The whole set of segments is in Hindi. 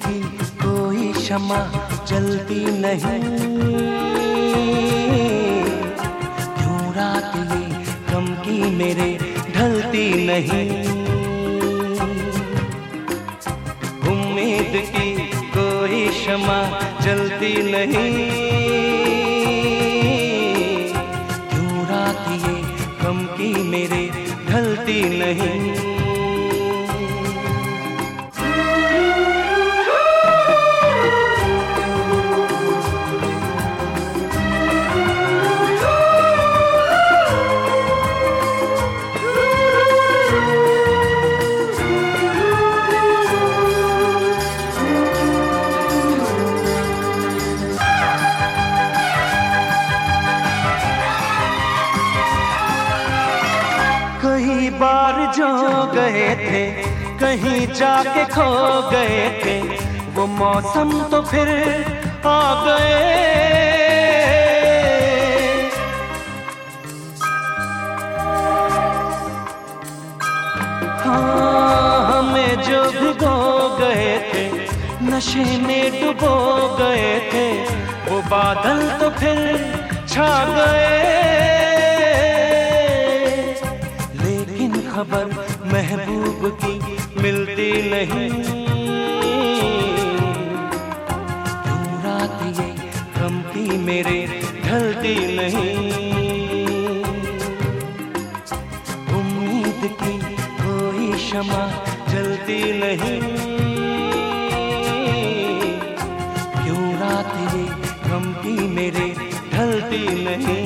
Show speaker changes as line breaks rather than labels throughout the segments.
की कोई शमा जलती नहीं, क्यों रात ये गम की मेरे ढलती नहीं। उम्मीद की कोई शमा जलती नहीं, क्यों रात ये गम की मेरे ढलती नहीं। कई बार जो गए थे कहीं जाके खो गए थे, वो मौसम तो फिर आ गए। हाँ, हमें जो भिगो गए थे, नशे में डुबो गए थे, वो बादल तो फिर छा गए। खबर महबूब की मिलती नहीं, क्यों रात ये गम की मेरे ढलती नहीं। उम्मीद की कोई शमा जलती नहीं, क्यों रात ये गम की मेरे ढलती नहीं।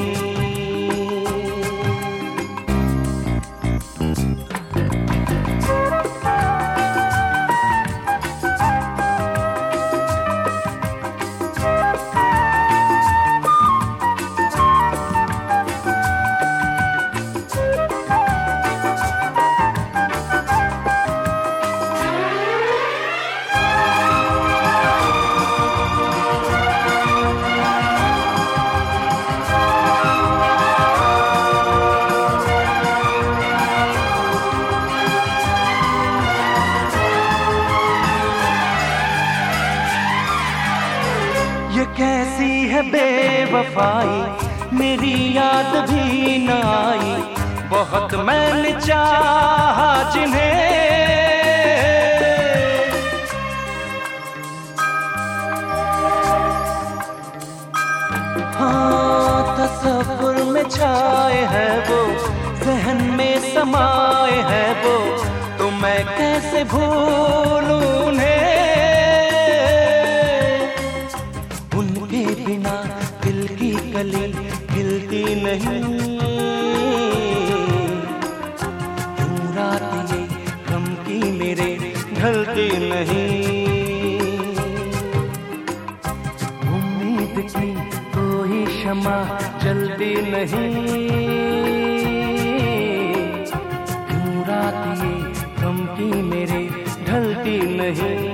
ये कैसी है बेवफाई, मेरी याद भी न आई, बहुत मैंने चाहा जिन्हें। हाँ, तसव्वुर में छाए है वो, ज़हन में समाए है वो, तो मैं कैसे भूलूं उन्हें। उनके बिना दिल की कली हिलती नहीं, क्यों रात ये गम की मेरे ढलती नहीं। उम्मीद की कोई शमा जलती नहीं, क्यों रात ये गम की मेरे ढलती नहीं।